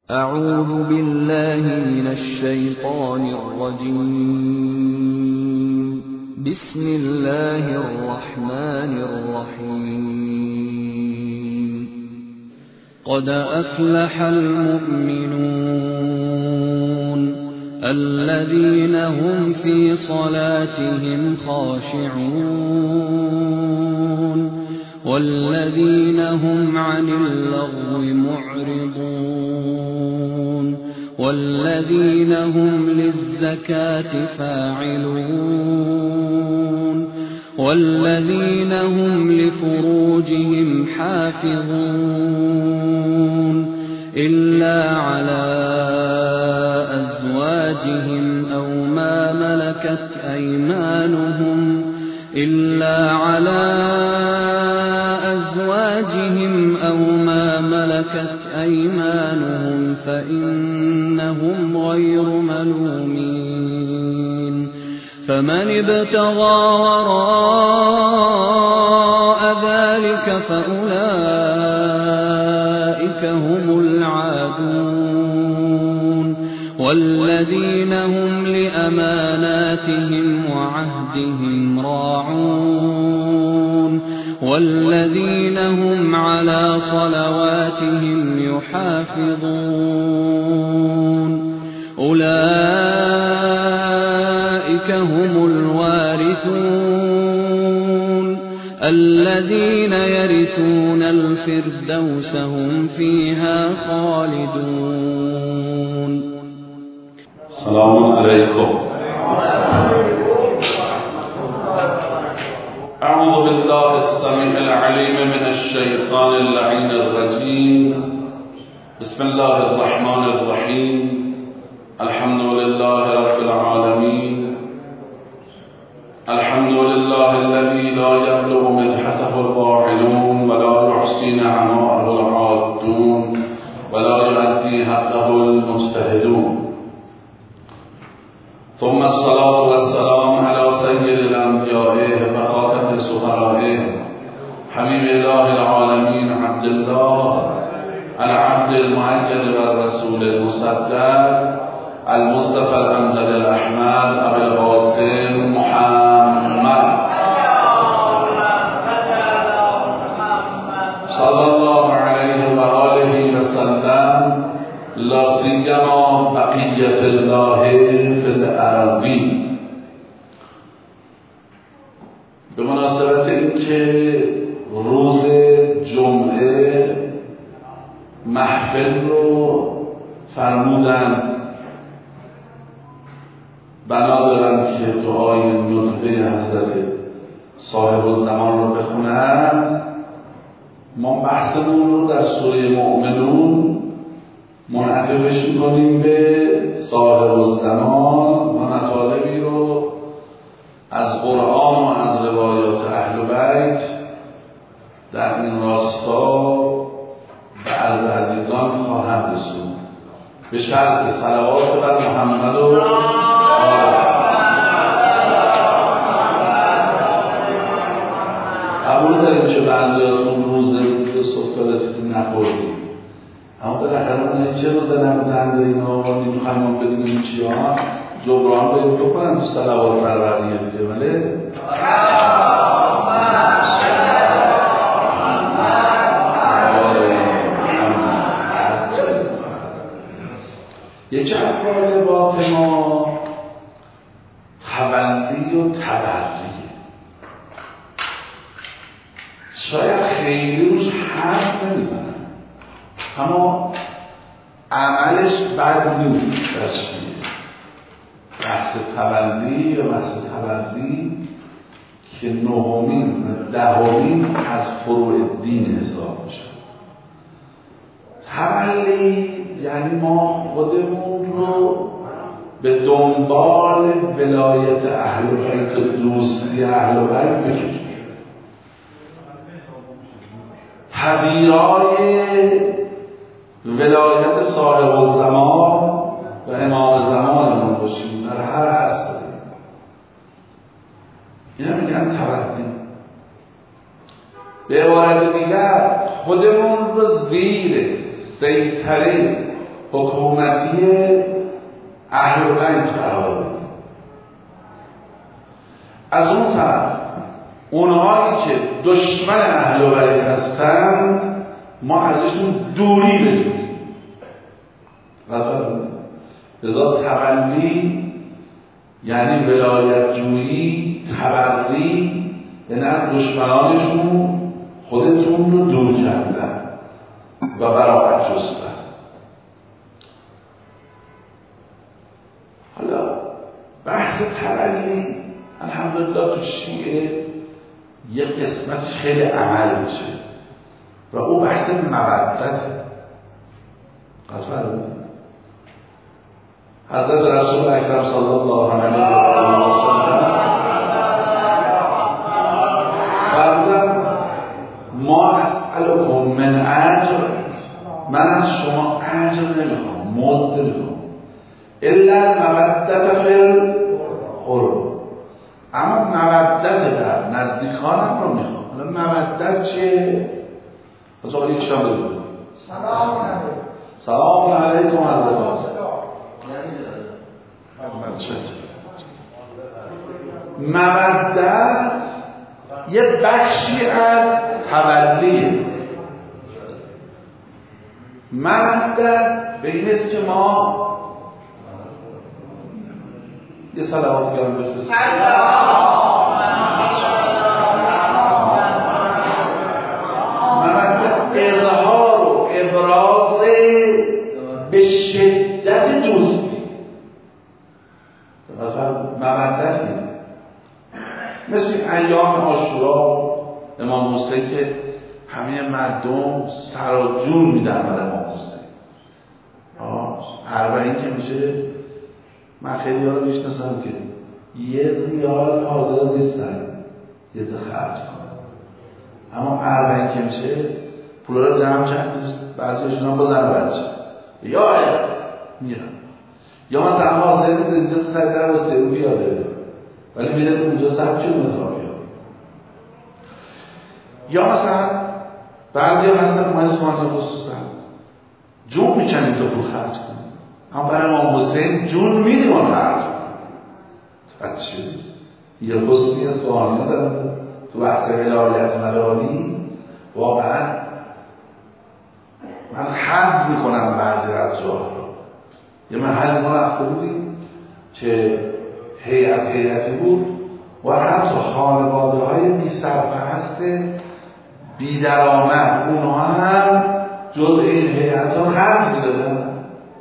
أعوذ بالله من الشيطان الرجيم. بسم الله الرحمن الرحيم. قد أفلح المؤمنون الذين هم في صلاتهم خاشعون والذين هم عن اللغو معرضون والذين هم للزكاة فاعلون والذين هم لفروجهم حافظون إلا على أزواجهم أو ما ملكت أيمانهم فإنهم غير ملومين. فمن ابتغى وراء ذلك فأولئك هم العادون والذين هم لأماناتهم وعهدهم راعون والذين هم على صلواتهم يحافظون. أولئك هم الوارثون الذين يرثون الفردوس هم فيها خالدون. السلام عليكم. أعوذ بالله السميع العليم من الشيطان اللعين الرجيم. بسم الله الرحمن الرحيم. الحمد لله رب العالمين. الحمد لله الذي لا يبلغ مدحته القاعدون ولا يحصي نعماءه العادون ولا يؤدي حقه المجتهدون. ثم الصلاة والسلام على سيد الأنبياء وخاتم السفراء حبيب الله العالمين عبد الله العبد المؤيد والرسول المصدق المصطفى الأمجد الأحمد أبي القاسم محمد صلى الله عليه وآله وسلم، لا سيما بقية الله في الأرضين. به مناسبت اینکه روز جمعه محفل رو فرمودن بنا دارن که دعای ندبه حضرت صاحب الزمان رو بخونن، ما بحثمون رو در سوره مؤمنون منعطفش میکنیم به صاحب الزمان و مطالبی رو از قرآن و از روایات اهل بیت در این راستا به عرض عزیزان خواهم رسوند، به شرط صلوات بر محمد و قبول داریم که بعضیاتون روز سکرتی نخوردیم، اما بالاخره اون چه روز نبودن اینا و میخوایم بدونیم چی ها جبران باید بکنن تو صلوات بر بقیه دیگه. ولی یکی از واجبات ما تولی و تبریه. شاید خیلی روش حرف نمیزنن اما عملش بد نیست. تشکیه بحث تولی و بحث تبری که نهمین و دهمین از فروع دین حساب میشه. تولی یعنی ما خودمون رو به دنبال ولایت اهل بیت و دوستی اهل بیت بکشیم، پذیرای ولایت صاحب الزمان و امام زمانمون باشیم در هر عصری. اینا میگن تولی. به عبارت دیگر خودمون رو زیر سیطره حکومتی اهل بیت قرار بدیم. از اون طرف اونهایی که دشمن اهل بیت هستند ما ازشون دوری بجوییم. لذا تبلی یعنی ولایت جویی، تبری، یعنی از دشمنانشون خودتون رو دور کردن و براءت جستن. حالا بحث تبلی الحمدلله تو شیعه یک قسمتش خیلی عمل میشه و او بحث مودت. حضرت رسول اکرم صلی الله علیه و سلم فرمودند ما اسألکم من اجر، من از شما اجر نمیخوام، مزد نمیخوام، الا مودت فی القربى، اما مودت در نزدیکانم رو میخوام. حالا مودت چیه؟ از آقا یک شام بگو سلام علیکم حضرت. مودت یه بخشی از تولیه. مودت به این است که ما یه صلوات گرم بفرستیم. مودت اظهار و ابراز به شدت دوستی. مودت نیست مثل ایام عاشورا امام حسین که همه مردم سر و جون میدن برای امام حسین. اربعین که میشه من خیلی ها رو میشناسم که یه ریال حاضر نیستن یه تا خرج کنن، اما اربعین که میشه پول رو جمع کرد، بعضیشون هم با زن بچه یا میرن، یا مثلا حاضر نیست اینجا سر در واسه او بیاده ولی میره اونجا 100 کیلومتر راه بیاد. یا مثلا بعضی ها هستن ما اسمانی خصوصا جون میکنیم تا پول خرج کنیم، اما برای امام حسین جون میدیم و خرج کنیم. یه حسنی اسمانی ها دارم تو بحث ولایت مداری. واقعا من حظ میکنم بعضی از جاها رو. یه محل ما رفته بودیم که هیئتی بود و حتی خانواده های بی سرپرست بی درآمد اونها هم جز این هیئت ها خرج میدادن.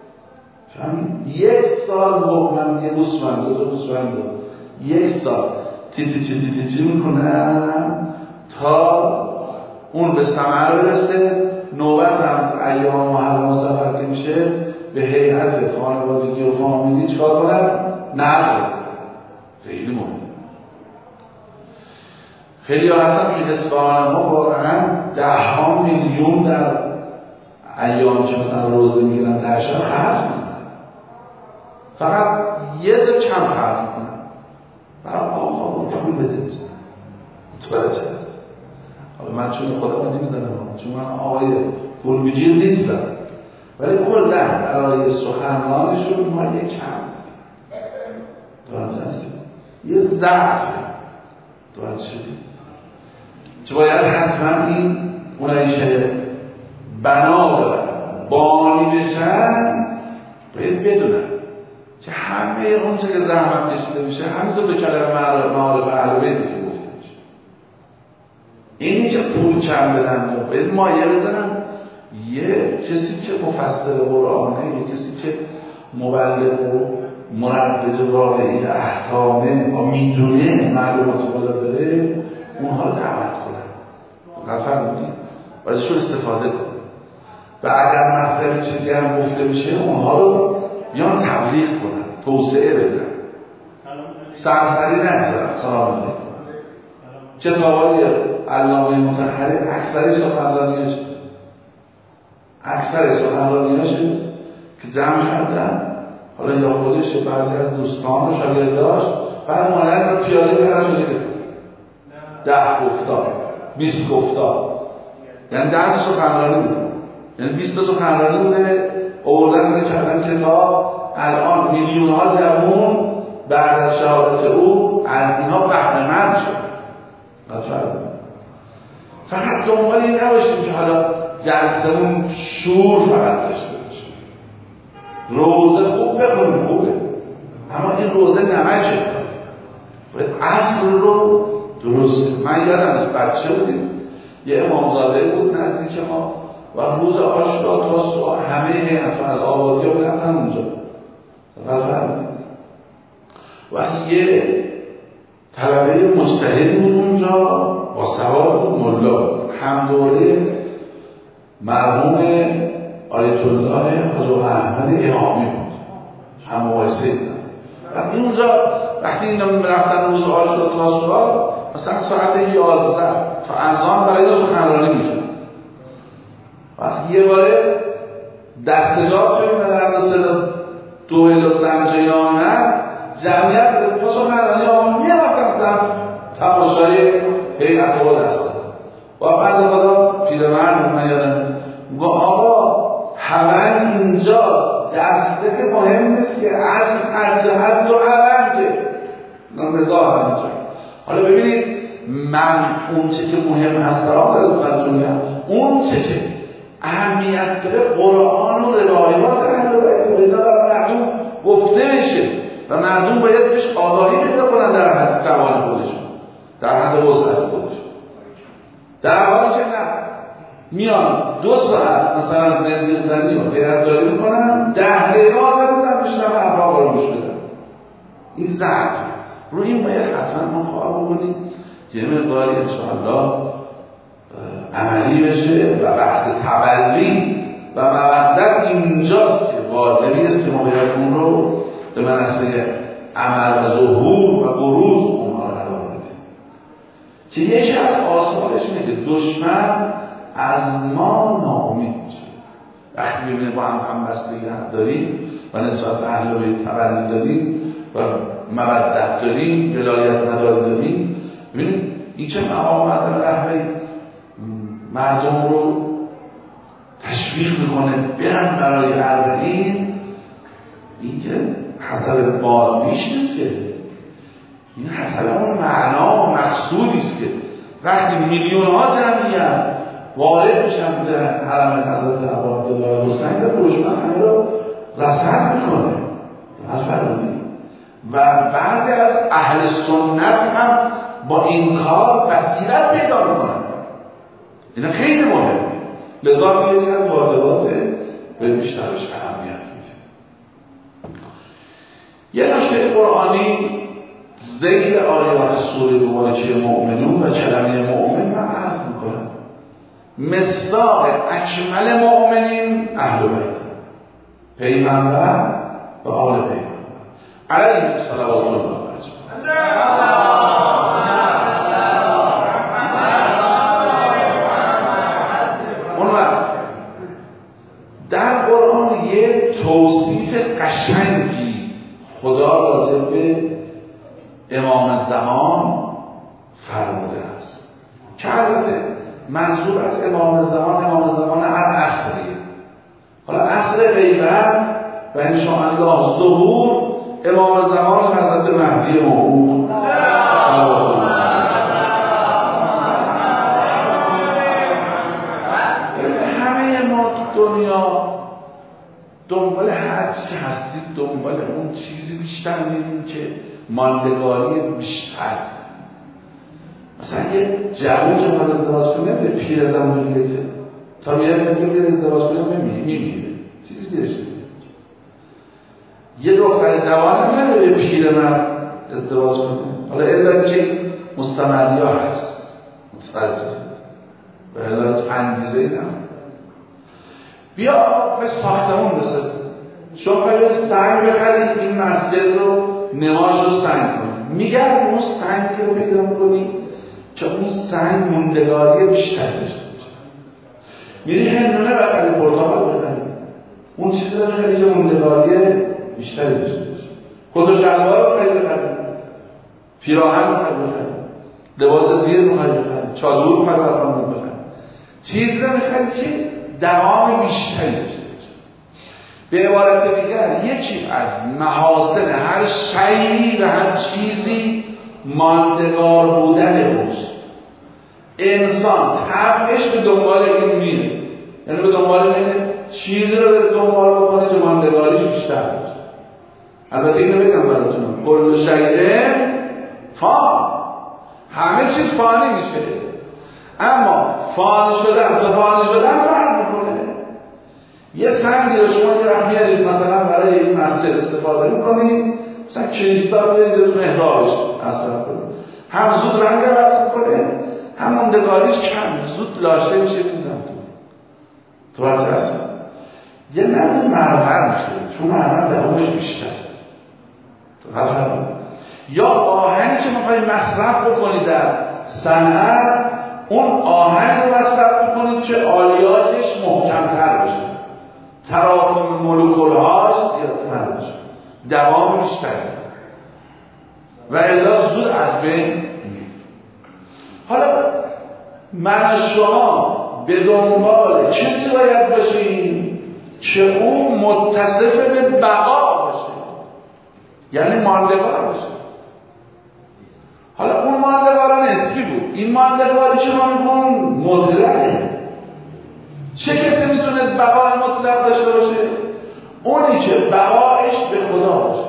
یک سال من یه گوسفند یک سال تیتی میکنم تا اون به ثمر برسه. نوبت هم ایام محرم سفر که میشه به هیئت خانوادگی و فامیلی چکار کنم؟ نقل. خیلی مهم. خیلی ها هستن که اصفهان ما واقعا 10 میلیون در ایام که مثلا روزه میگیرن ترشن خرج میکنن، فقط یه ذره کم خرج میکنن برای آقا پول بده نیستن. متوجه هست؟ حالا من چون خدا من نمیزنم چون من آقای پول بگیر نیستم، ولی کلا برای سخنرانشون ما یه کم یه ضعف دارد شدیم که باید حتما این اونایی که بنا دارن بانی بشن باید بدونن که همه اون چه که زحمت کشیده میشه همینطور به کلمه معارف اهل بیت که گفته میشه. اینی که پول کم بدن باید مایه بزنن یه کسی که مفسر قرآنه، یه کسی که مبلغ و مردد واقعی احکامه و میدونه معلومات بالا داره اونها رو دعوت کنن. غفر بودید بایدشون استفاده کنن و اگر مطلبی چیزی هم گفته میشه اونها رو بیان تبلیغ کنن، توسعه بدن، سرسری نگذارن. سلام علیکم. کتابای علامه مطهری اکثر سخنرانیاش که جمع کردن، حالا یا خودش بعضی از دوستان و شاگرداش بعد مانند رو پیاده کردن شده 10 گفتار 20 گفتار، یعنی 10 سخنرانی بوده، یعنی 20 سخنرانی بوده آوردن کردن کتاب، الان میلیون ها جوان بعد از شهادت او از اینها بهره مند شد. فقط دنبال این نباشیم که حالا جلسمون شور فقط داشته باشیم. روزه خوب بخونیم خوبه، اما این روزه نمشه، باید اصل رو درست کنیم. من یادم از بچه بودیم یه امامزاده بود نزدیک ما و روز عاشورا تا صبح همه حتی از آبادی ها برفتن اونجا و یه طلبه مجتهد بود اونجا با سواد بود، ملا همدوره مرحوم آیت الله حضرت احمد امامی بود، هم مقایسه دیدن. وقتی اونجا وقتی اینا رفتن روز عاشورا تا صبح مثلا ساعت 11 تا اذان برای سخنرانی میشد. وقتی یه باره دستجاب شدیم در صدا دوهل و سنجه آمد، جمعیت به سخنرانی آمد میرفتن سمت تماشای هیئت و دست و بعد خدا پیرمرد من یادم میگه آقا همه اینجاست، دسته که مهم نیست که از هر جهت و عمل که نظام همینجا. حالا ببینید من اون چه که مهم هست برای دنیا، اون چه که اهمیت داره قرآن و روایات اهل بیت برای مردم گفته میشه و مردم باید بهش آگاهی پیدا کنن در حد توان خودشون، در حد وسعت خودشون. در حالی که نه میان 2 ساعت مثلا زندگی و غیرتداری میکنن، 10 دقیقه آزادن بشنن افراد رو میشنن. این ضعف رو این باید حتما ما کار بکنیم که مقداری انشاءالله عملی بشه و بحث تبلی و مودت اینجاست که واجبی است که ما باید اون رو به منصه عمل و ظهور و بروز اونها رو قرار بدیم که یکی از آثارش اینه که دشمن از ما ناامید میشه. وقتی ببینیم با هم بستگی داریم و نسبت اهل بیت تبلی داریم و مودت داریم، ولایت مدار داریم، ببینیم این چه مقام از رهبری مردم رو تشویق میکنه برن برای اربعین. این که حسب بادیش نیست که، این حسب اون معنا و مقصودیست که وقتی میلیون ها جمعیت وارد میشن در حرم حضرت عبدالله حسین و دشمن همه رو رصد میکنه از فرمودی و بعضی از اهل سنت هم با این کار بصیرت پیدا میکنن. اینا خیلی مهمه، لذا یکی از واجبات به بیشترش اهمیت میده. یه نکته قرآنی ذیل آیات سوره مبارکه مؤمنون و کلمه مؤمن من عرض میکنم. مصداق اکمل مؤمنین اهل بیت، پیغمبر و آل پیغمبر علیهم صلوات الله علیه. در قرآن یه توصیف قشنگی خدا راجع به امام زمان فرموده است که البته منظور از امام زمان هر عصریه. حالا عصر غیبت و انشاءالله ظهور امام زمان حضرت مهدی موعود دنیا دنبال هر چی که هستید دنبال اون چیزی بیشتر میدیم که ماندگاری بیشتر. مثلا یه جوان که باید ازدواج کنه به پیر زمان میگه که تا میگه ازدواج کنه میمیره چیزی گرش نمیده. یه دختر جوان میگه به پیر من ازدواج کنه، حالا الا که مستمری ها هست متفرجه و الا انگیزه ای نمید. بیا به ساختمون رسید، شما باید سنگ بخرید این مسجد رو نماش رو سنگ کنید، میگردی اون سنگ رو پیدا کنید که اون سنگ موندگاری بیشتر داشته باشه. میری هندونه بخرید، پرتقال بخرید، اون چیزی رو بخرید که موندگاری بیشتری داشته باشه. کت و شلوار رو بخرید، پیراهن رو بخرید، لباس زیر رو بخرید، چادر رو بخرید، چیزی رو بخرید که دوام بیشتری داشته باشه. به عبارت دیگر یکی از محاسن هر شیئی و هر چیزی ماندگار بودن اوست. انسان طبعش به دنبال این میره، یعنی به دنبال اینه چیزی رو به دنبال بکنه که ماندگاریش بیشتر باشه. البته اینو بگم براتون، کل شیء فان، همه چیز فانی میشه، اما فانی شدن به فانی شدن فرق میکنه. یه سنگی رو شما یه راه میارید مثلا برای این مسجد استفاده میکنید، مثلا کریستال برید تو محرابش اصلا کنید، هم زود رنگ عوض میکنه، هم موندگاریش کم، زود لاشه میشه میزن تو هست. یه نمید مرمر میشه، چون مرمر دوامش بیشتر تو هر یا آهنی که میخواید مصرف بکنید در صنعت، اون آهنی رو مصرف بکنید که آلیاتش محکم‌تر باشه، تراکم مولکول‌هاش زیادتر باشه، دوام بیشتر و الا زود از بین میره. حالا من و شما به دنبال کسی باید باشیم که او متصف به بقا باشه، یعنی ماندگار باشه. حالا اون ماندگار نسبی بود، این ماندگاری که ما میگیم مطلقه. چه کسی میتونه بقای مطلق داشته باشه؟ اونی که بقایش به خدا باشه.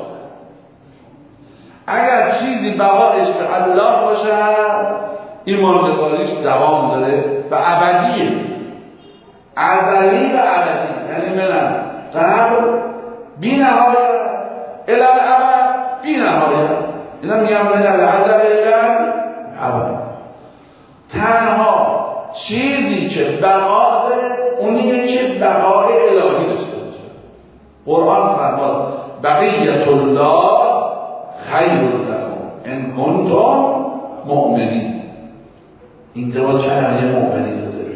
اگر چیزی بقایش به الله باشه، این ماندگاریش دوام داره و ابدیه، ازلی و ابدی، یعنی من قبل بی نهایت الی الابد بی نهایت. اینا میگم من الازل الی الابد. تنها چیزی که بقا داره اونیه که بقای الهی داشته باشه. قرآن فرمود بقیت الله خیر لکم ان کنتم مؤمنین. این درست کلمه مؤمنین داره.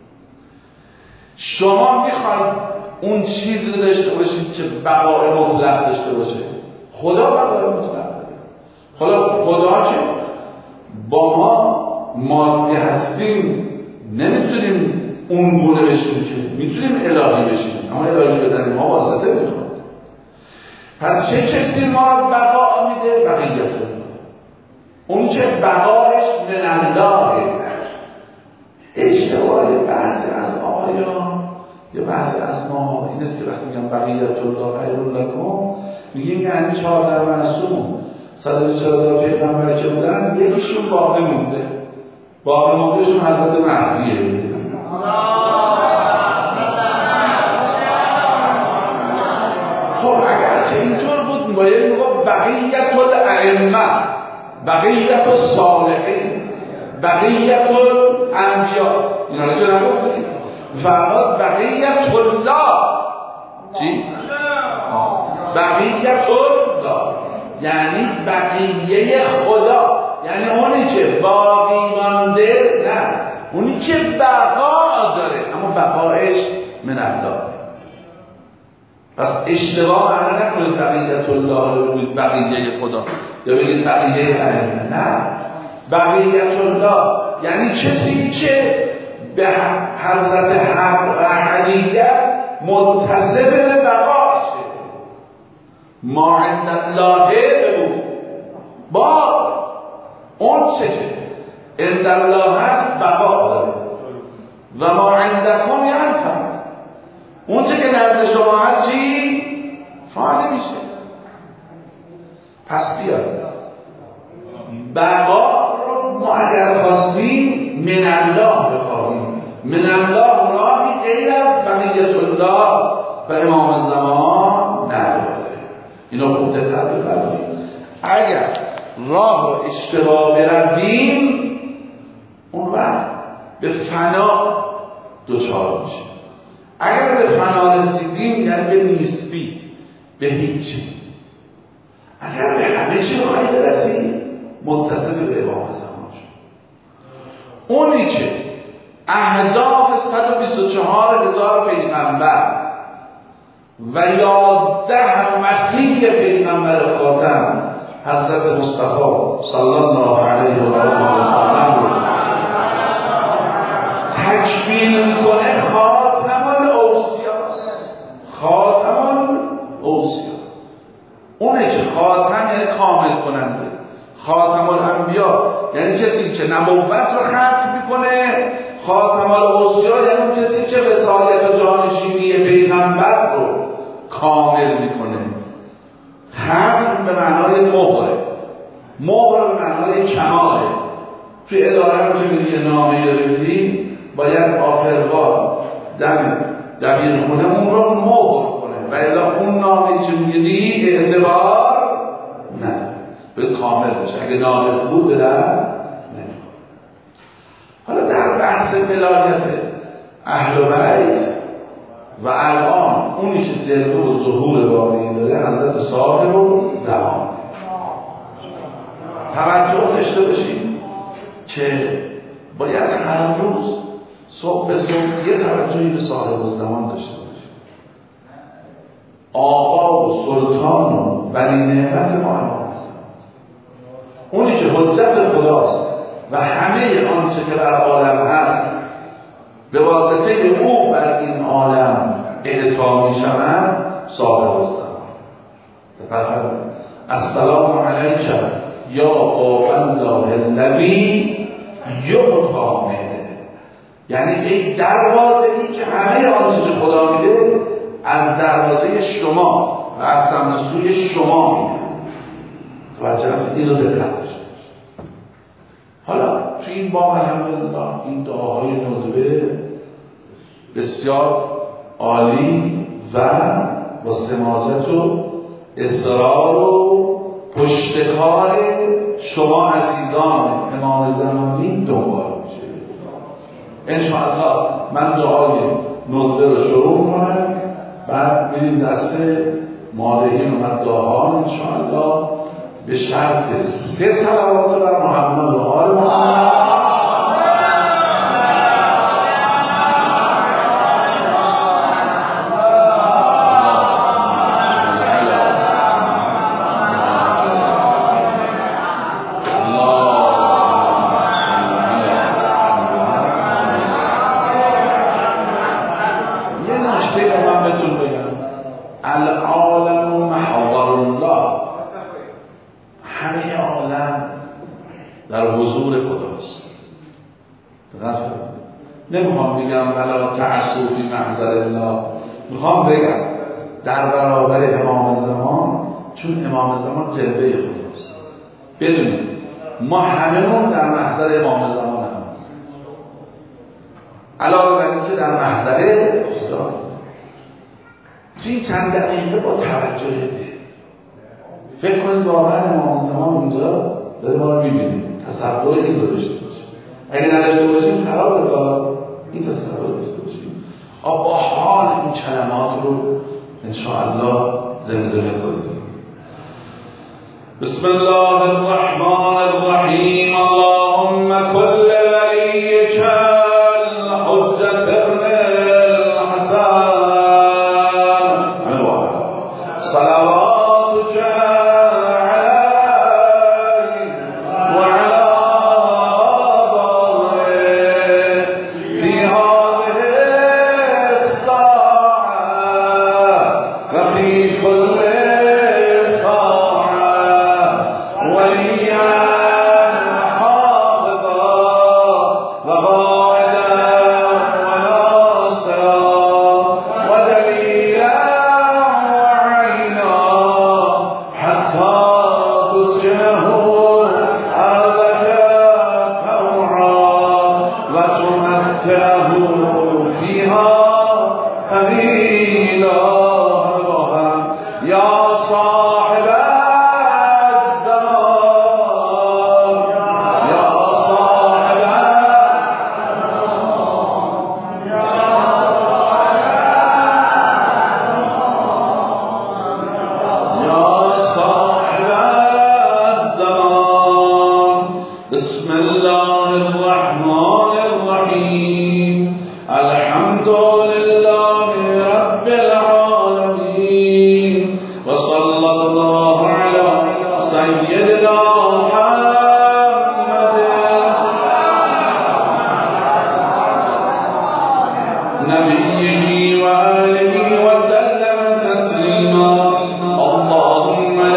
شما میخواید اون چیزی رو داشته باشید که بقای مطلق داشته باشه. خدا بقای مطلق داره. خدا که با ما مادی هستیم نمیتونیم اون گونه بشیم که میتونیم الهی بشیم، اما الهی شدن ما واسطه میخواد. پس چه کسی ما بقا میده؟ بقیت الله. اون که بقایش من الله. اشتباه بعضی از آیات یا بعضی از ما این است که وقتی میگم بقیت الله خیر لکم میگیم یعنی 14 معصوم 144 پیغمبر که بودن یکیشون باقی مونده، باقی موندهشون حضرت مهدیه. خب اگر که اینطور بود باید میگم بقیت الائمه، بقیت الصالحین، بقیت الانبیا، اینا رو که نگفتیم. فرمود بقیت الله. چی؟ بقیت الله یعنی بقیه خدا، یعنی اونی که باقی مانده، نه اونی که بقا داره اما بقایش من الله. پس اشتباه معنی نکنید بقیت الله رو بگید بقیه خدا یا بگید بقیه ائمه، نه. بقیت الله یعنی کسی که به حضرت حق و احدیت متصف به بقاشه. ما عند الله بگو با اون چه که عند الله هست بقا داره و ما عندکم ینفد. اون چه که نزد شما هست چی؟ فانی میشه. پس بیاد بقا رو ما اگر خواستیم من الله بخواهیم، من الله راهی غیر از بقیت الله و امام زمان نداره. اینو خوب دقت بفرمایید. اگر راه رو اشتباه برویم اون وقت به فنا دچار میشه. اگر به فنا رسیدیم یعنی به نیستی، به هیچی. اگر به همه چی بخواهی برسیم متصف به امام زمان شد. اونی که اهداف 124,000 پیغمبر و 11 مسیح پیغمبر خاتم حضرت مصطفی صلی الله علیه و آله و سلم تکمیل کنه خاتم الاوصیا، خاتم اونه که خاتم یعنی کامل کننده، خاتم الانبیا یعنی کسی که نبوت رو ختم میکنه، خاتم الاوصیا یعنی کسی که وصایت و جانشینی پیغمبر رو کامل میکنه. ختم به معنای مهره، مهر به معنای کماله. توی اداره هم که میری نامه‌ای رو ببینی باید آخرگاه دبیرخونه اون رو مهر کنه و الا اون نامه‌ای که میگیری اعتبار نه، باید کامل بشه. اگه ناقص بود به در نمیخواد. حالا در بحث ولایت اهل بیت و الان اونی که جلوه و ظهور واقعی داره حضرت صاحب و زمان. توجه داشته باشید که باید هر روز صبح به صبح یه توجهی به صاحب الزمان داشته باشید. آقا و سلطان و ولی نعمت ما امام زمان، اونی که حجت خداست و همه آنچه که در عالم هست به واسطه او بر این عالم اعطا می شود صاحب الزمان. السلام علیک یا باب الله الذی یعطی منه، یعنی ای دروازه‌ای که همه آنچه که خدا میده از دروازه شما و از سمت سوی شما میده. توجه هست این رو دقت داشته. حالا تو این باب الحمدلله این دعاهای ندبه بسیار عالی و با سماجت و اصرار و پشتکار شما عزیزان امام زمانی دنبال میشه. انشاءالله من دعای ندبه رو شروع کنم، بعد میریم دست مالحین و مداحان انشاءالله به شرط 3 صلوات بر محمد و آل محمد. نمیخوام بگم ولا تعصوا فی محضر الله، میخوام بگم در برابر امام زمان، چون امام زمان جلوه خداست. بدونید ما هممون در محضر امام زمان هستیم، علاوه بر اینکه در محضر خدا. توی چند دقیقه با توجه ده فکر کنید واقعا امام زمان اونجا داره ما رو میبینیم، تصور این رو داشته باشیم. اگه نداشته باشیم خرابه کار. این تصور داشته باشیم با حال این کلمات رو انشاءالله زمزمه کنیم. بسم الله الرحمن الرحیم. اللهم كل وليك الحجة ابن الحسن صلواتك نبيه وآله وسلم تسليما. اللهم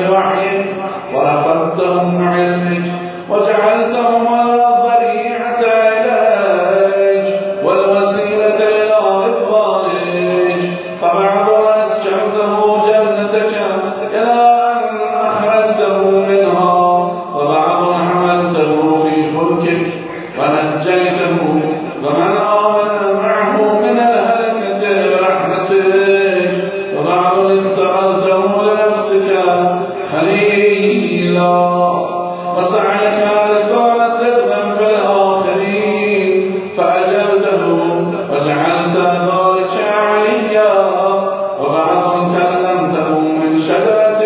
بوحيك ورفضتهم بعلمك وجعلتهم الذريعة إليك والوسيلة إلى رضوانك فبعض أسكنته جنتك إلى أن أخرجته منها وبعض حملته في فلكك ونجيته ومن آمن معه من الهلكة برحمتك وبعض اتخذته لنفسك خليلا وسعيك لسان صدقا في الآخرين فأجبته وجعلت ذلك عليا وبعض كلمته من شجرة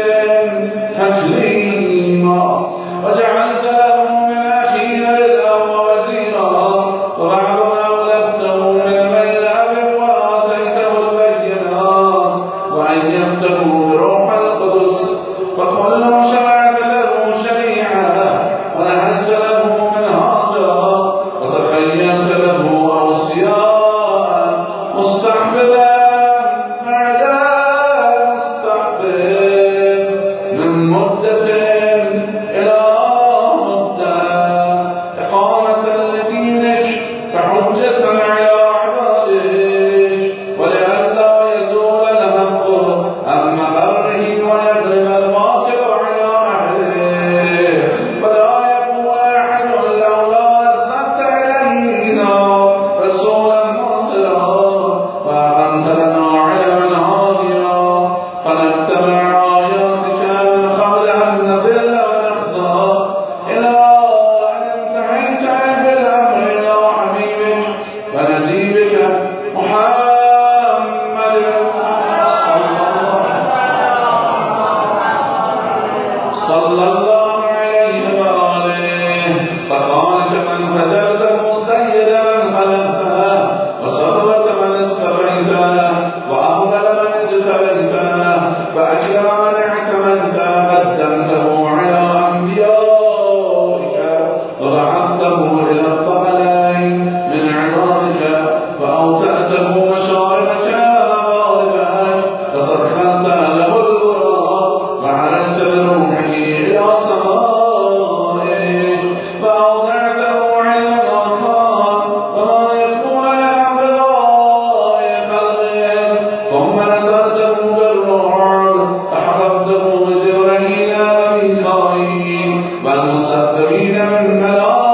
تكليما وجعلت له من أخيه رزقا ووزيرا وبعض أولدته من بين أب وآتيته البينات وأيدته بروح القدس فكل شرعت له شريعة ونهجت له منهاجا وتخيلت له أوصياء مستحبدا بعد مستحبد من مدة إلى مدة إقامة لدينك كحجة على عبادك ولئلا يزول الحق عن مقره ويضرب الباطل على أهله ولا يقول أحد لولا أرسلت إلينا رسولا مرسلا وأقمت لنا علما هاديا فنتبع آياتك من قبل أن نضل ونخزى إلى أن انتهيت بالأمر إلى حبيبك ونجيبك محمد صلى الله عليه وآله فقال كمن فجرته سيد من خلقته وصرت من استبعته وأفضل من اجتبيته وأكرم من اعتمدته قدمته على أنبيائك وبعثته إلى الثقلين من عبادك وأوتأته مشاربك ومغاربك وسخرت له البراق وعرجت بروحه إلى سمائك فأودعته علم الأطفال وما يكون عن بضاء خلقك ثم نسلته بالروح فحفظته بجبريل وميكائيل والمسبحين من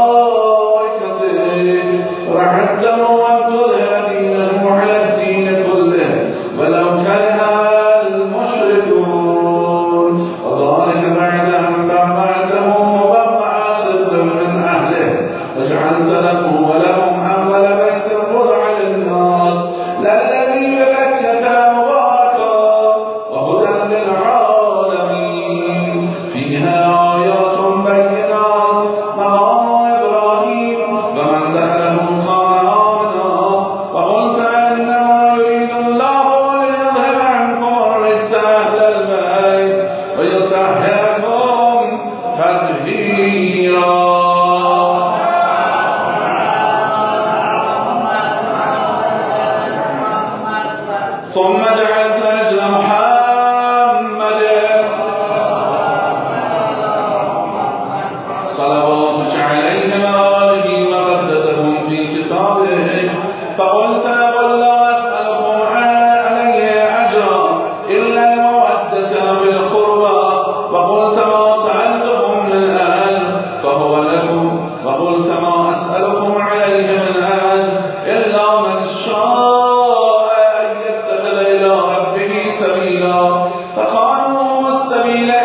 ملائكتك وعده أن تظهر دينه على الدين كله ولو كره المشركون وذلك بعد أن بعثته مبرع صدق من أهله وجعلت له ولهم أول بيت وضع للناس للذي ببكة مباركا وهدى للعالمين فيها آيات بينات مقام إبراهيم ومن دخله كان آمنا وقلت إنما يريد الله ليذهب عنكم الرجس أهل البيت ويطهركم تطهيرا ثم جعلت أجل محمد صلواتك عليه وآله وبددهم في كتابه فقلت قل لا أسألكم عليه أجرا إلا المودة في القربى وقلت ما سألتكم من أجر فهو لكم وقلت ما أسألكم عليه من أجر إلا من شاء أن يتخذ إلى ربه سبيلا فقالوا السبيل